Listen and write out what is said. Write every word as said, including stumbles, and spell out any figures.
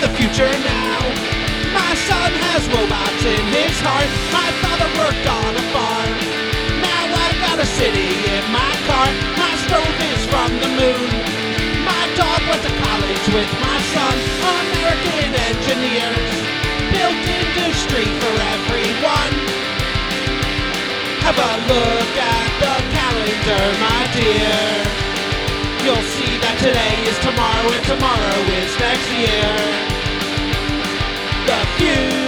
the future now. My son has robots in his heart. My father worked on a farm. Now I've got a city in my car. My stove is from the moon. My dog went to college with my son. American engineers built industry for everyone. Have a look at the calendar, my dear. You'll see that today is tomorrow and tomorrow is next year. The future